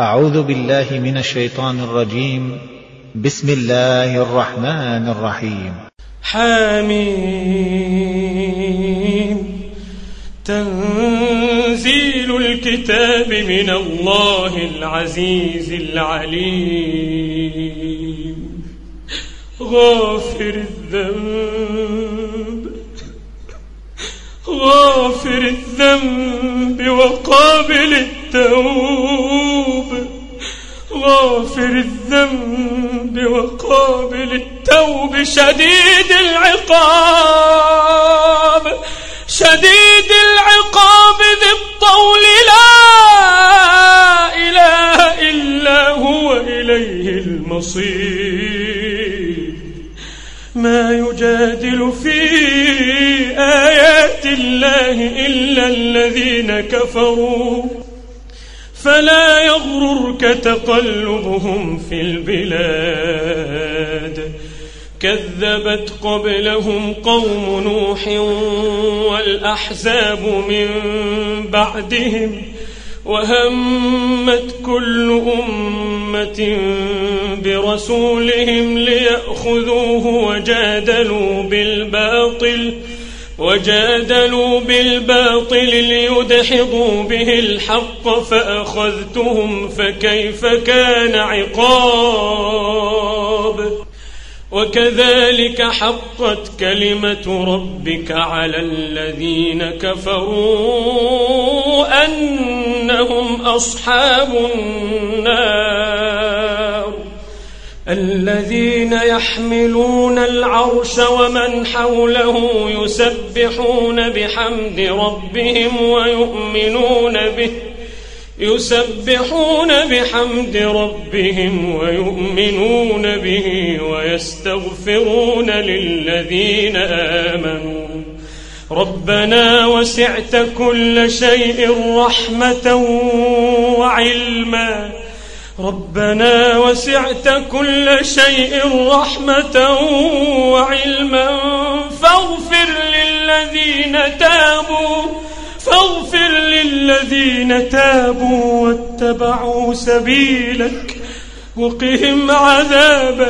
أعوذ بالله من الشيطان الرجيم. بسم الله الرحمن الرحيم. حميم. تنزيل الكتاب من الله العزيز العليم. غافر الذنب وقابل التوب. غافر الذنب وقابل التوب. شديد العقاب ذي الطول. لا إله إلا هو إليه المصير. ما يجادل في آيات الله إلا الذين كفروا فلا يغررك تقلبهم في البلاد. كذبت قبلهم قوم نوح والأحزاب من بعدهم وهمت كل أمة برسولهم ليأخذوه وجادلوا بالباطل ليدحضوا به الحق فأخذتهم فكيف كان عقاب. وكذلك حقت كلمة ربك على الذين كفروا أنهم أصحاب النار. الذين يحملون العرش ومن حوله يسبحون بحمد ربهم ويؤمنون به ويستغفرون للذين آمنوا. ربنا وسعت كل شيء رحمة وعلما فاغفر للذين تابوا واتبعوا سبيلك وقهم عذاب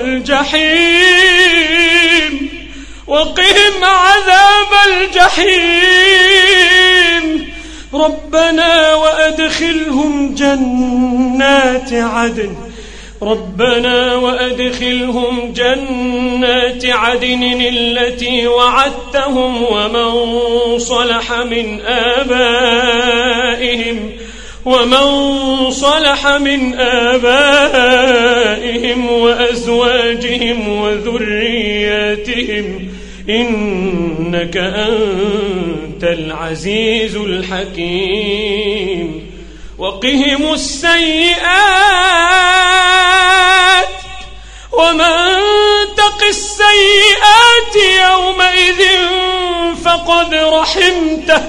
الجحيم. ربنا وأدخلهم جنات عدن التي وعدتهم ومن صلح من آبائهم وأزواجهم وذرياتهم إنك أنت العزيز الحكيم. وقهم السيئات ومن تق السيئات يومئذ فقد رحمته.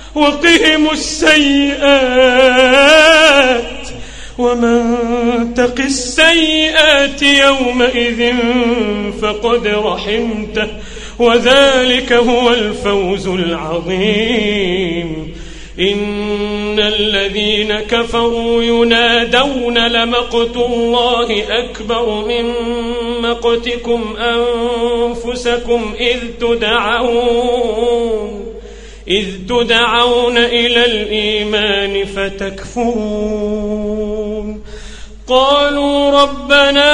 وذلك هو الفوز العظيم. إن الذين كفروا ينادون لمقت الله أكبر من مقتكم أنفسكم إذ تدعون إلى الإيمان فتكفرون. قالوا ربنا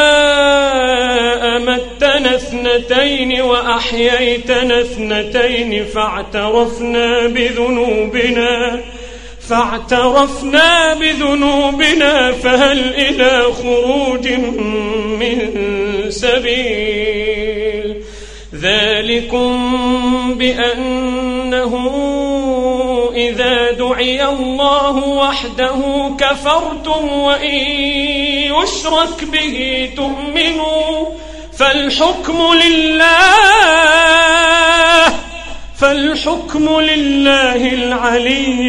أمتنا اثنتين وأحييتنا اثنتين فاعترفنا بذنوبنا فهل إلى خروج من سبيل. ذلكم بأنه إذا دعي الله وحده كفرتم وإن يشرك به تؤمنوا. فالحكم لله العلي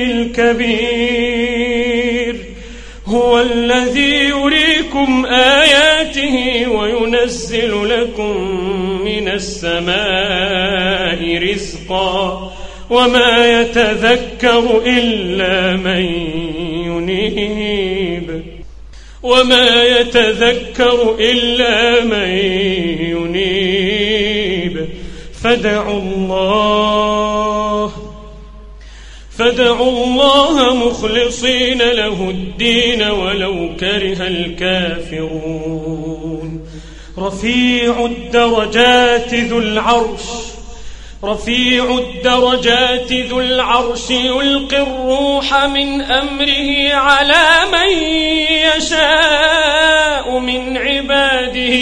الكبير. هو الذي يريكم آياته وينزل لكم من السماء رزقا وما يتذكر إلا من ينيب. وما يتذكر إلا من ينيب فادعوا الله مخلصين له الدين ولو كره الكافرون. رفيع الدرجات ذو العرش يلقي الروح من أمره على من يشاء من عباده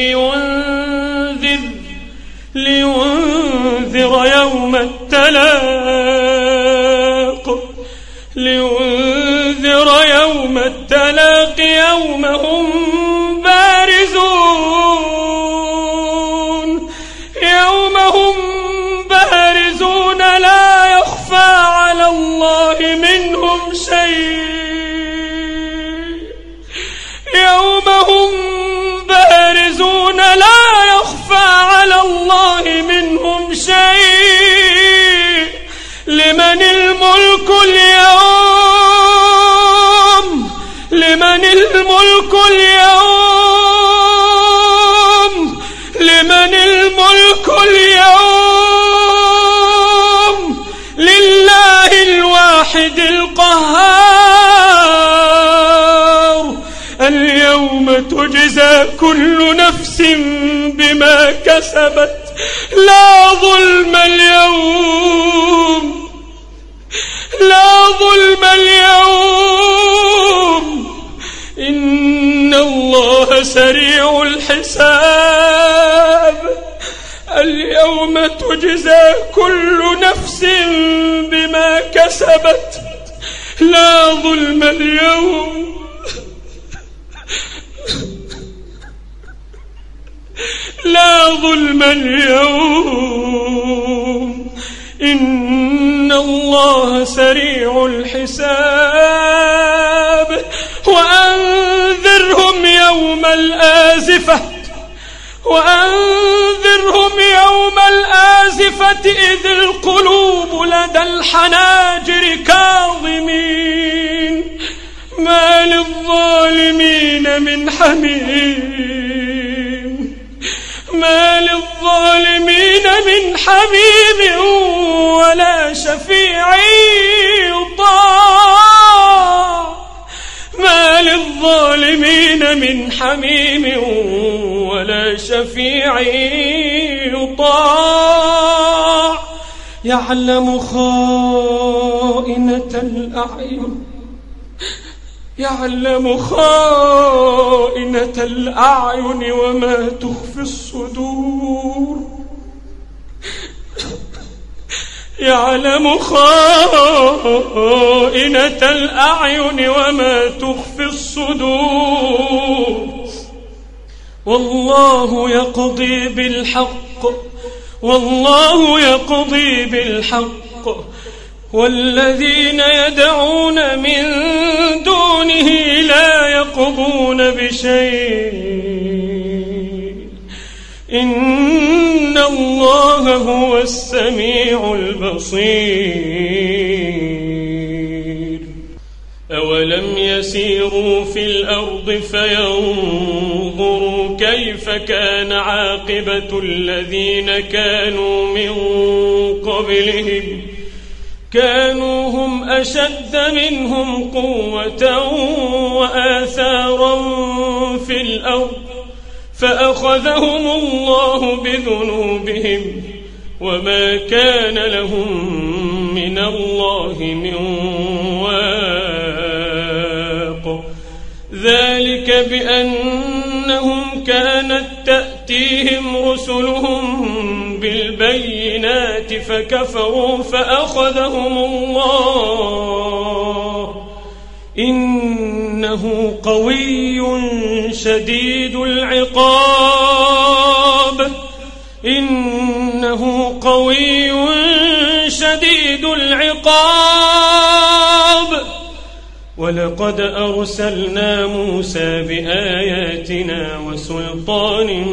لينذر يوم التلاق يوم هم بارزون لا يخفى على الله منهم شيء يوم هم بارزون لا يخفى على الله منهم شيء. لمن الملك اليوم لمن الملك اليوم لله الواحد القهار. اليوم تجزى كل نفس بما كسبت لا ظلم اليوم إن الله سريع الحساب. اليوم تجزى كل نفس بما كسبت لا ظلم اليوم إن الله سريع الحساب. وأنذرهم يوم الآزفة إذ القلوب لدى الحناجر كاظمين ما للظالمين من حميم ولا شفيع يطاع. يعلم خائنة الأعين وما تخفي الصدور. يعلم خائنة الأعين وما تخفي الصدور. والله يقضي بالحق والذين يدعون من دونه لا يقضون بشيء إن الله هو السميع البصير. أولم يسيروا في الأرض فينظروا كيف كان عاقبة الذين كانوا من قبلهم كانوا هم أشد منهم قوة وآثارا في الأرض فأخذهم الله بذنوبهم وما كان لهم من الله من واق. ذلك بأنهم كانت تأتيهم رسلهم بالبينات فكفروا فأخذهم الله إنه قوي شديد العقاب. ولقد أرسلنا موسى بآياتنا وسلطان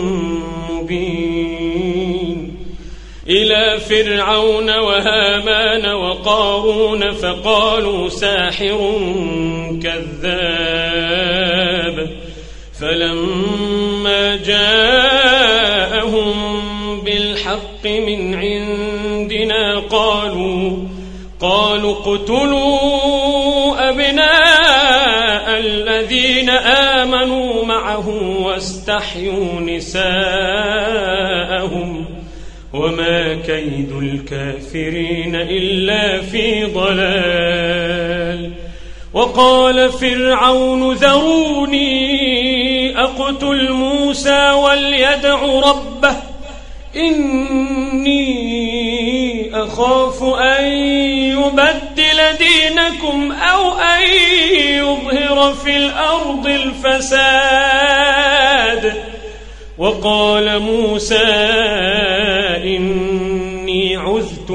مبين إلى فرعون وهامان وقارون فقالوا ساحر كذاب فلما جاءهم بالحق من عندنا قالوا اقتلوا أبناء الذين آمنوا معه واستحيوا نساءهم وما كيد الكافرين إلا في ضلال. وقال فرعون ذروني أقتل موسى وليدع ربه إني أخاف أن يبدل دينكم أو أن يظهر في الأرض الفساد. وقال موسى إني عذت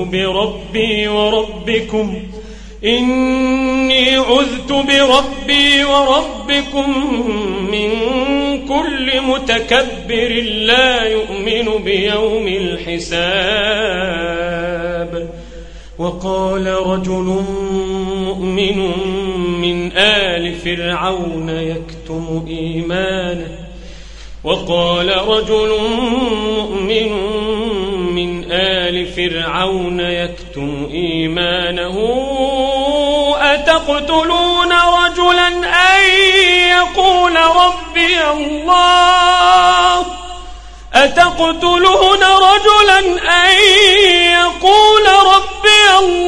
بربي وربكم من كل متكبر لا يؤمن بيوم الحساب. وقال رجل مؤمن من آل فرعون يكتم إيمانه أتقتلون رجلا أن يقول ربي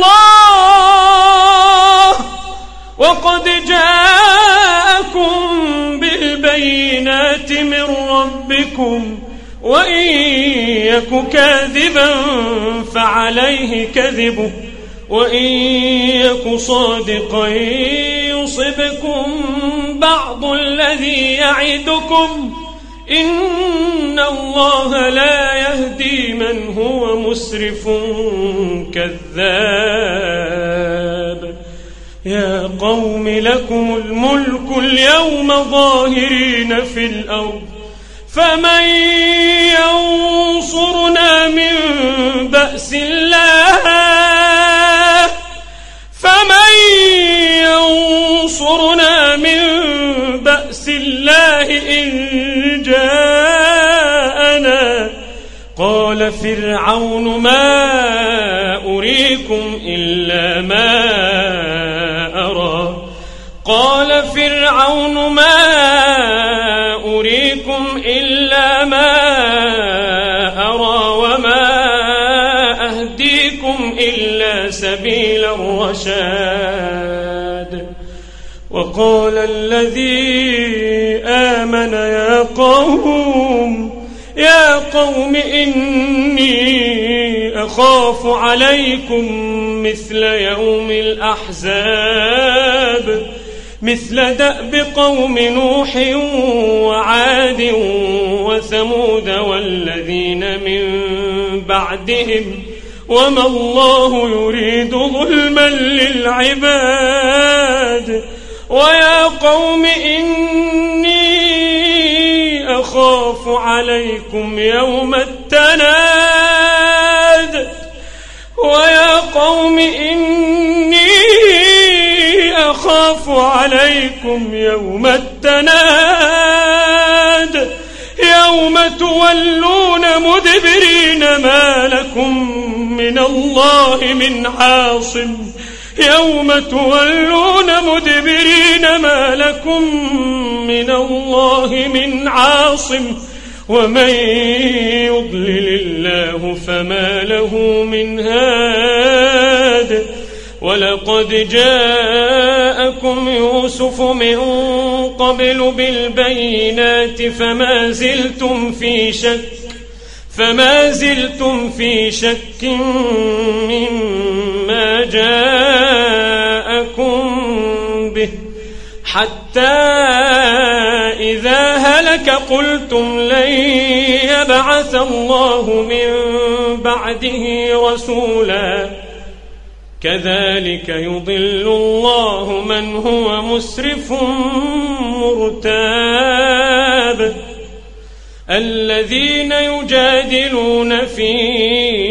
الله وقد جاءكم بالبينات من ربكم وإن يك كاذبا فعليه كذبه وإن يك صادقا يصبكم بعض الذي يعدكم إن الله لا يهدي من هو مسرف كذاب. يا قوم لكم الملك اليوم ظاهرين في الأرض فمن ينصرنا من بأس الله إن جاءنا. قال فرعون ما أريكم إلا ما أرى وما أهديكم إلا سبيل الرشاد. وقال الذي آمن يا قوم إني أخاف عليكم مثل يوم الأحزاب مثل دأب قوم نوح وعاد وثمود والذين من بعدهم وما الله يريد ظلما للعباد. ويا قوم إني أخاف عليكم يوم التناد يوم تولون مدبرين ما لكم من الله من عاصم ومن يضلل الله فما له من هاد. ولقد جاءكم يوسف من قبل بالبينات فما زلتم في شك مما جاءكم به حتى إذا هلك قلتم لن يبعث الله من بعده رسولا كذلك يضل الله من هو مسرف مرتاب. الذين يجادلون في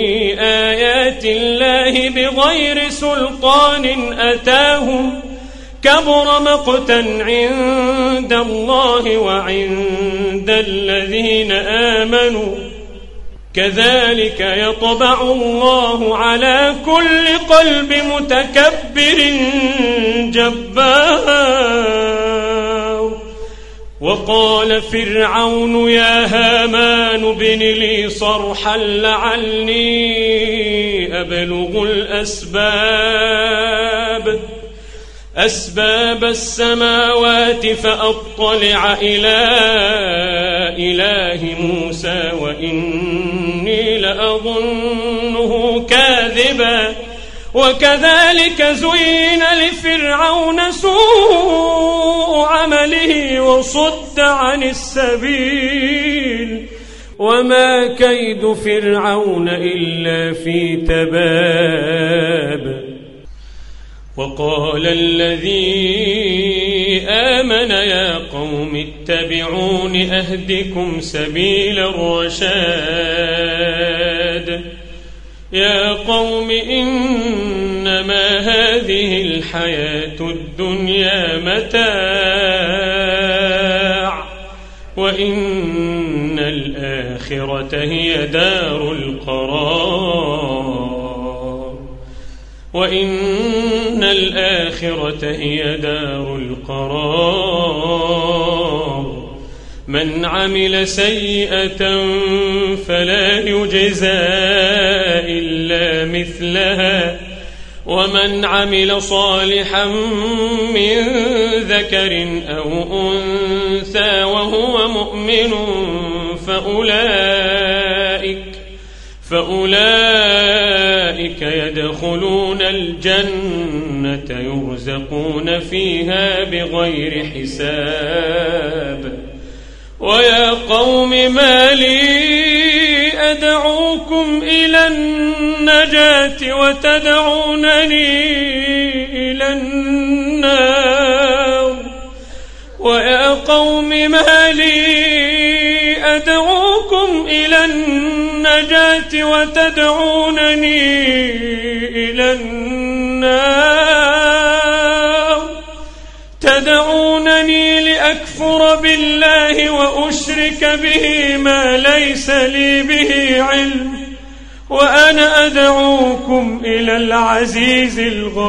آيات الله بغير سلطان أتاهم كبر مقتا عند الله وعند الذين آمنوا كذلك يطبع الله على كل قلب متكبر جبار. وقال فرعون يا هامان ابن لي صرحا لعلي أبلغ أسباب السماوات فأطلع إلى إله موسى وإني لأظنه كاذبا. وكذلك زين لفرعون سوء عمله وصد عن السبيل وما كيد فرعون إلا في تباب. وقال الذي آمن يا قوم اتبعون أهدكم سبيل الرشاد. يا قوم إنما هذه الحياة الدنيا متاع وإن الآخرة هي دار القرار. من عمل سيئة فلا يجزى إلا مثلها ومن عمل صالحا من ذكر أو أنثى وهو مؤمن فأولئك يدخلون الجنة يرزقون فيها بغير حساب. ويا قوم ما لي أدعوكم إلى النجاة وتدعونني إلى النار. ويا قوم ما لي أدعوكم إلى النجاة وتدعونني إلى النار. تدعونني لأكفر بالله وأشرك به ما ليس لي به علم وأنا أدعوكم إلى العزيز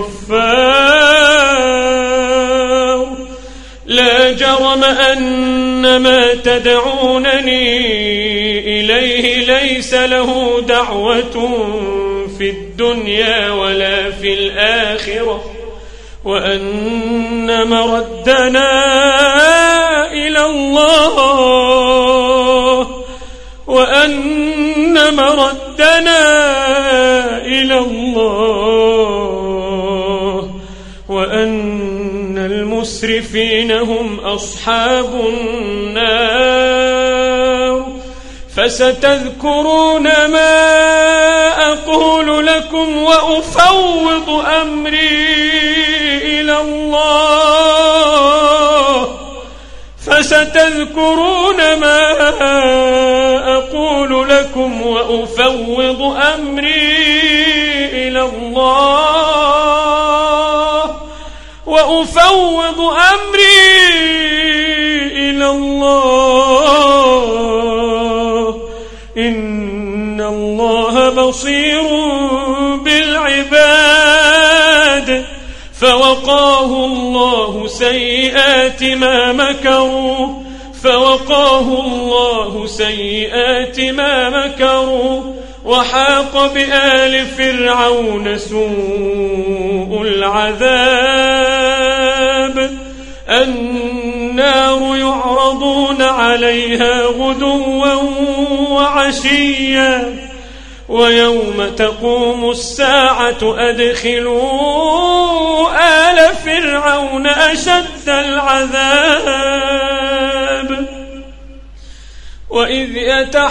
الغفار. لا جرم أن ما تدعونني إليه ليس له دعوة في الدنيا ولا في الآخرة وأن مردنا إلى الله وأن المسرفين هم أصحاب النار. فستذكرون ما أقول لكم وأفوض أمري إلى الله. فستذكرون ما أقول لكم وأفوض أمري إلى الله. إن الله بصير بالعباد. فوقاه الله سيئات ما مكروا وحاق بآل فرعون سوء العذاب. النار يعرضون عليها غدوا وعشيا ويوم تقوم الساعة أدخلوا آل فرعون أشد العذاب. وإذ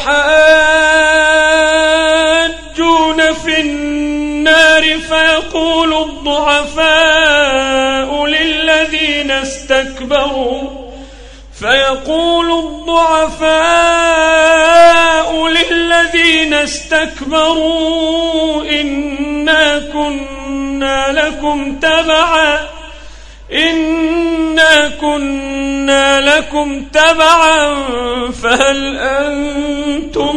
يتحاجون في النار فيقول الضعفاء للذين استكبروا إنا كنا لكم تبعا إنا كنا لكم تبعا فهل أنتم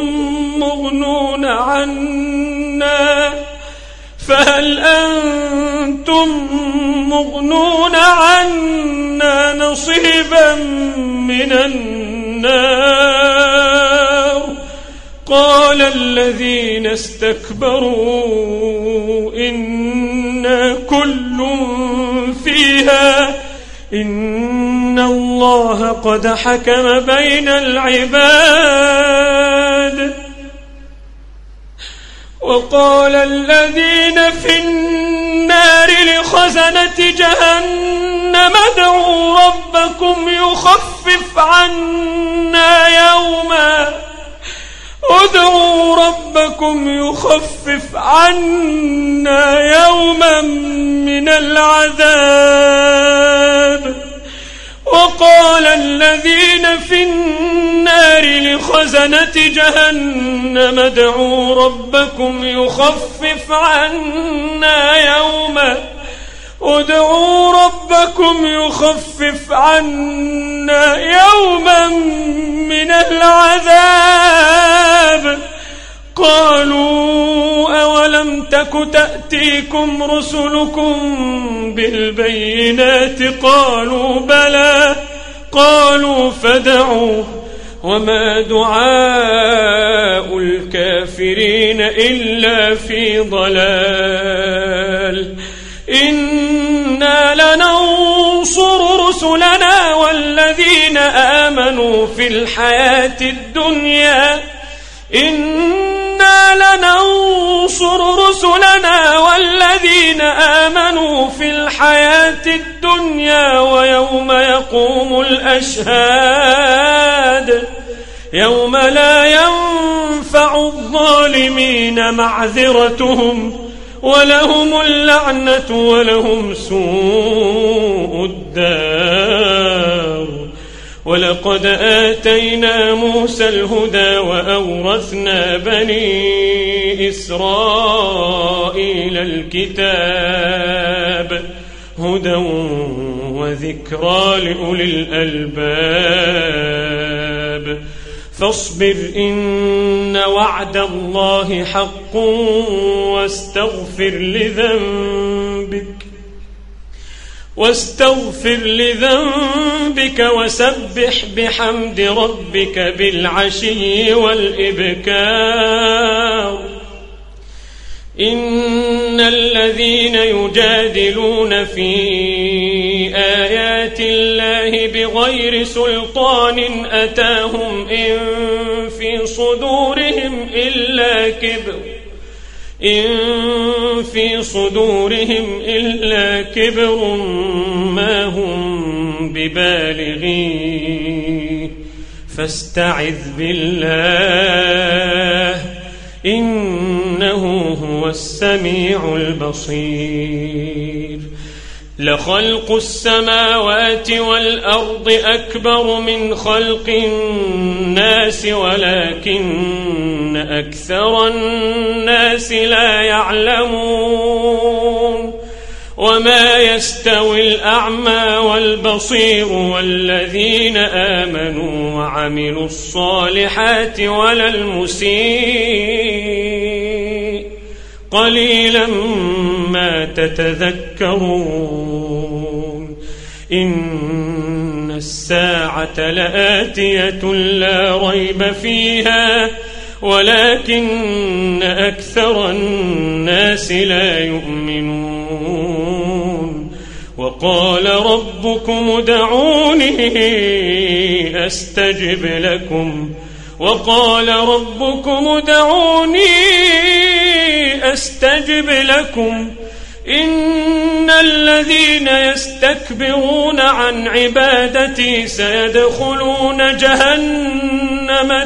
مغنون عنا نصيبا من النار قال الذين استكبروا إنا كل فيها إن الله قد حكم بين العباد وقال الذين في النار لخزنة جهنم ادعوا ربكم يخفف عنا يوما من العذاب وقال الذين في النار لخزنة جهنم ادعوا ربكم يخفف عنا يوما من العذاب قالوا أولم تك تأتيكم رسلكم بالبينات قالوا بلى قالوا فادعوا وما دعاء الكافرين إلا في ضلال إنا لننصر رسلنا والذين آمنوا في الحياة الدنيا ويوم يقوم الأشهاد يوم لا ينفع الظالمين معذرتهم ولهم اللعنة ولهم سوء الدار ولقد آتينا موسى الهدى وأورثنا بني إسرائيل الكتاب هدى وذكرى لأولي الألباب فاصبر إن وعد الله حق واستغفر لذنبك وسبح بحمد ربك بالعشي والإبكار إن الذين يجادلون في آيات الله بغير سلطان أتاهم إن في صدورهم إلا كبر ما هم ببالغيه فاستعذ بالله إنه هو السميع البصير لخلق السماوات والأرض أكبر من خلق الناس ولكن أكثر الناس لا يعلمون وما يستوي الأعمى والبصير والذين آمنوا وعملوا الصالحات ولا المسيء قليلا ما تتذكرون إن الساعة لآتية لا ريب فيها ولكن أكثر الناس لا يؤمنون وقال ربكم ادعوني أستجب لكم إن الذين يستكبرون عن عبادتي سيدخلون جهنم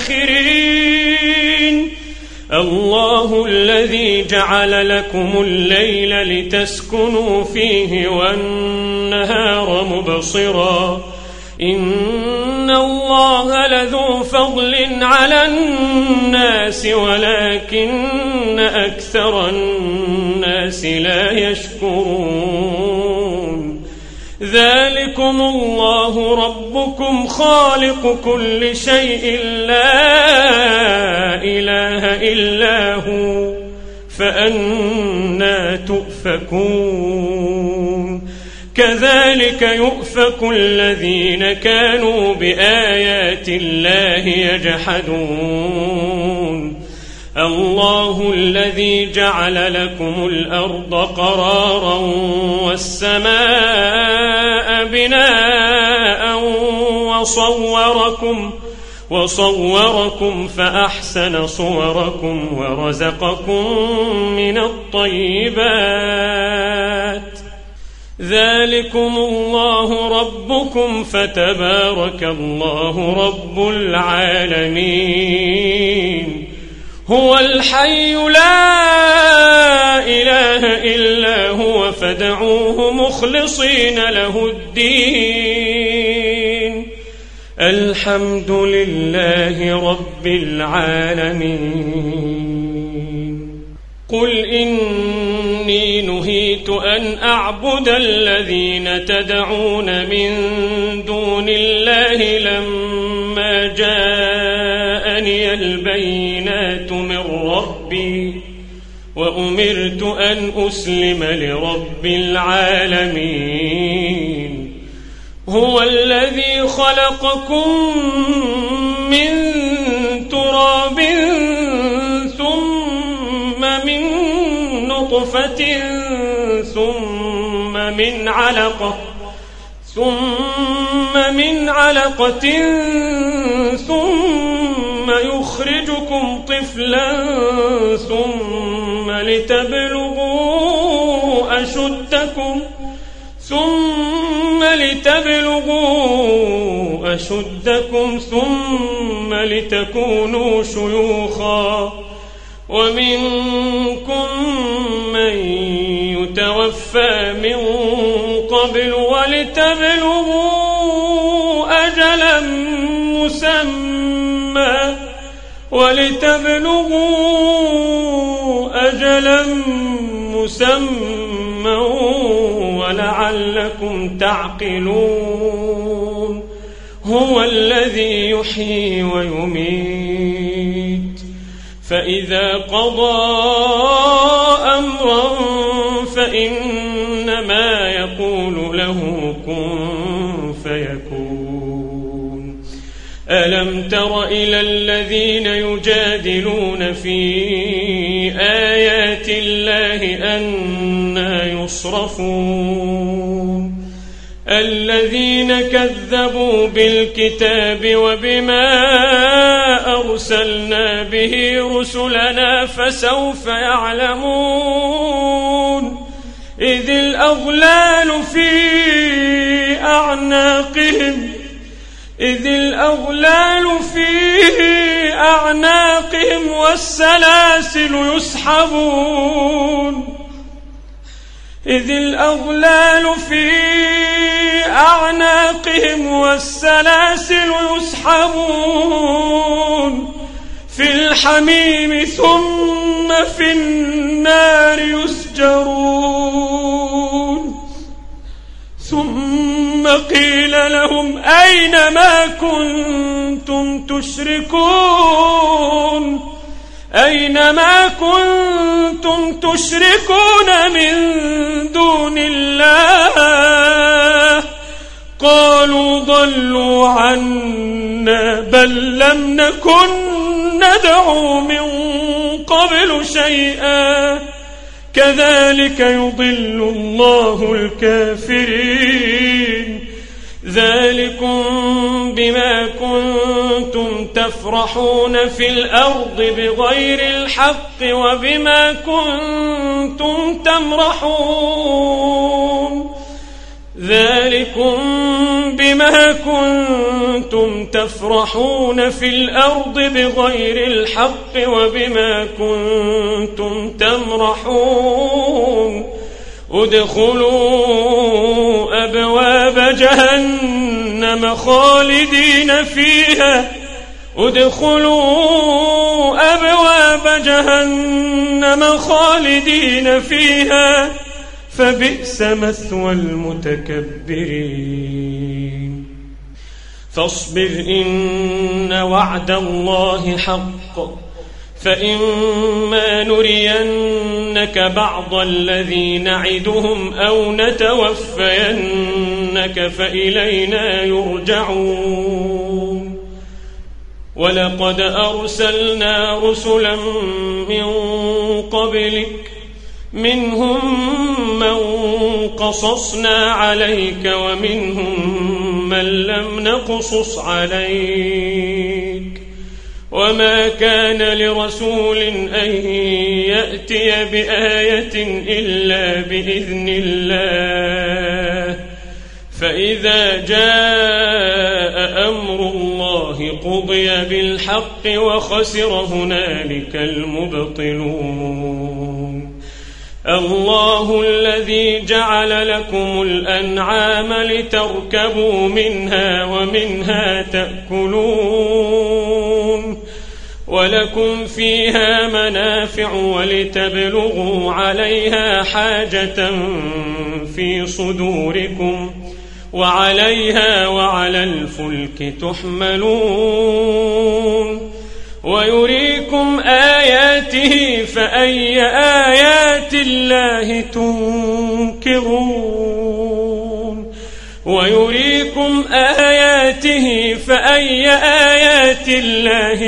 داخرين الله الذي جعل لكم الليل لتسكنوا فيه والنهار مبصرا إن الله لذو فضل على الناس ولكن أكثر الناس لا يشكرون ذلكم الله ربكم خالق كل شيء لا إله إلا هو فأنى تؤفكون كذلك يؤفك الذين كانوا بآيات الله يجحدون الله الذي جعل لكم الأرض قرارا والسماء بناء وصوركم فأحسن صوركم ورزقكم من الطيبات ذلكم الله ربكم فتبارك الله رب العالمين هو الحي لا إله إلا هو فادعوه مخلصين له الدين الحمد لله رب العالمين قل إني نهيت أن أعبد الذين تدعون من دون الله لما جاءني البينات من ربي وأمرت أن أسلم لرب العالمين هو الذي خلقكم من تراب ثم من نطفة ثم من علقة ثم يخرجكم طفلا ثم لتبلغوا أشدكم ثم لتكونوا شيوخا ومنكم من يتوفى من قبل ولتبلغوا أجلا مسمى ولعلكم تعقلون هو الذي يحيي ويميت فإذا قضى أمرا فإنما يقول له كن فيكون ألم تر إلى الذين يجادلون في آيات الله أنى يصرفون الذين كذبوا بالكتاب وبما أرسلنا به رسلنا فسوف يعلمون إذ الأغلال في أعناقهم والسلاسل يسحبون في الحميم ثم في النار يسجرون ثم قيل لهم أين ما كنتم تشركون من دون الله قالوا ضلوا عنا بل لم نكن ندعو من قبل شيئا كذلك يضل الله الكافرين ذلكم بما كنتم تفرحون في الأرض بغير الحق وبما كنتم تمرحون ذلكم بما كنتم تفرحون في الأرض بغير الحق وبما كنتم تمرحون ادخلوا أبواب جهنم خالدين فيها فبئس مثوى المتكبرين فاصبر إن وعد الله حق فإما نرينك بعض الذي نعدهم أو نتوفينك فإلينا يرجعون ولقد أرسلنا رسلا من قبلك منهم من قصصنا عليك ومنهم من لم نقصص عليك وما كان لرسول أن يأتي بآية إلا بإذن الله فإذا جاء أمر الله قضي بالحق وخسر هنالك المبطلون الله الذي جعل لكم الأنعام لتركبوا منها ومنها تأكلون ولكم فيها منافع ولتبلغوا عليها حاجة في صدوركم وعليها وعلى الفلك تحملون ويريكم آياته فأي آيات الله تنكرون ويريكم آياته فأي آيات الله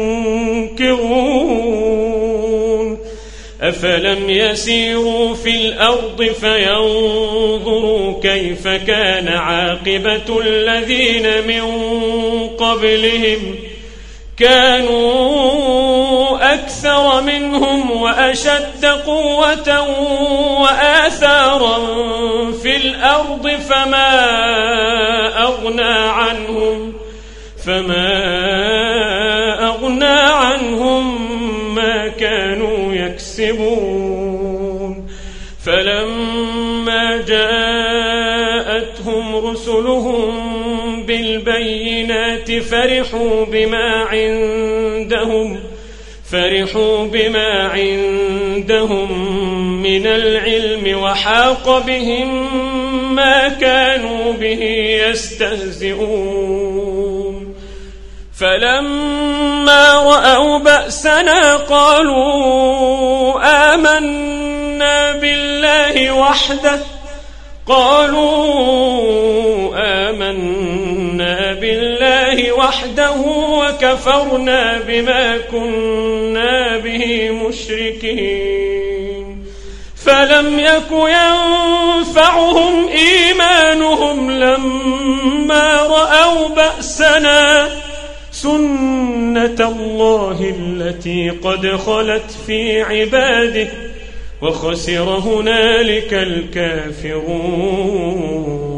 تنكرون أفلم يسيروا في الأرض فينظروا كيف كان عاقبة الذين من قبلهم كانوا أكثر منهم وأشد قوة وآثارا في الأرض فما أغنى عنهم ما كانوا يكسبون فلما جاءتهم رسلهم بالبينات فرحوا بما عندهم من العلم وحاق بهم ما كانوا به يستهزئون فلما رأوا بأسنا قالوا آمنا بالله وحده وكفرنا بما كنا به مشركين فلم يك ينفعهم إيمانهم لما رأوا بأسنا سنة الله التي قد خلت في عباده وخسر هنالك الكافرون